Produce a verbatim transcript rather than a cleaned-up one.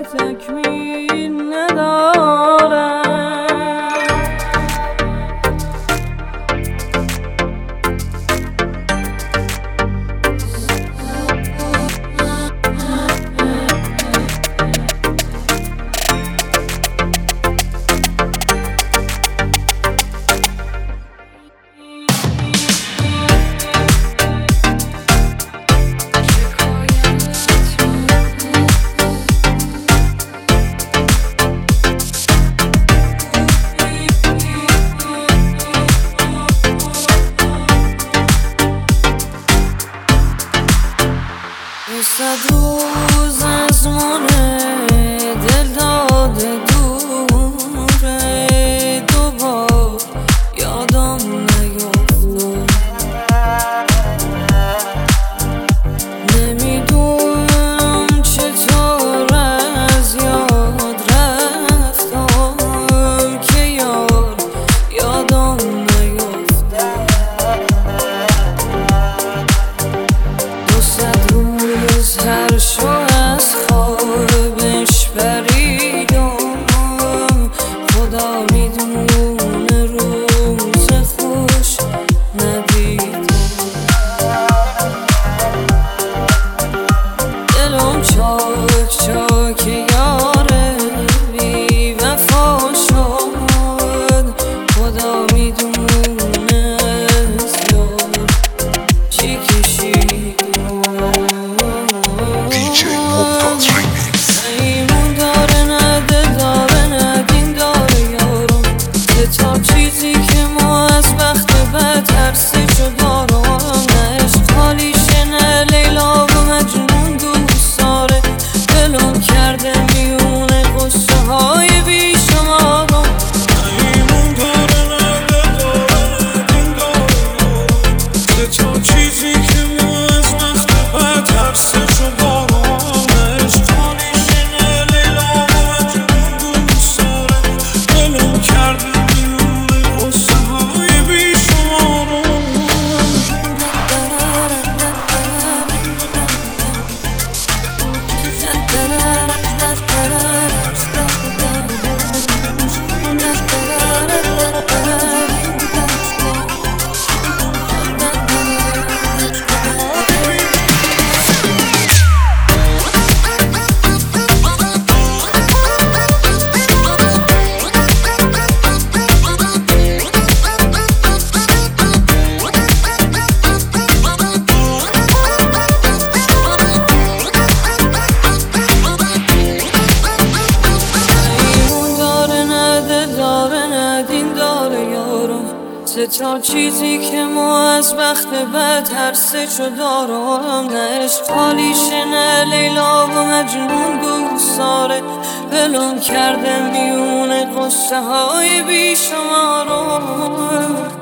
تکمیل ندارد. صد روز از مونه دل داده دوره، دوبار یادم نیفتاد. نمیدونم چطور از یاد رفتم که یار یادم نیفتاد. دو صد روز هر شو از خوابش پریدم، خدا میدونه روز خوش ندیدم. دلم چاک چاک یاره بی وفا شد، خدا میدونه از یار چی کشید. تا چیزی که ما از وقت بعد ترسه شد دارم، نه عشق حالیشه نه لیلا و مجنون دوست داره. دلم کرده میونه قصه های بی شمارم. ایمون داره نه داره نه دین داره، تا چیزی که ما از وقت بعد ترسه شد دارم، نه عشق حالیشه نه لیلا و مجنون دوست داره. دلم کرده تا چیزی که ما از وقت بعد هر سه شو دارم، نه عشق حالیشه نه لیلا و مجنون دوست داره. دلم کرده میونه قصه های بی شمارم.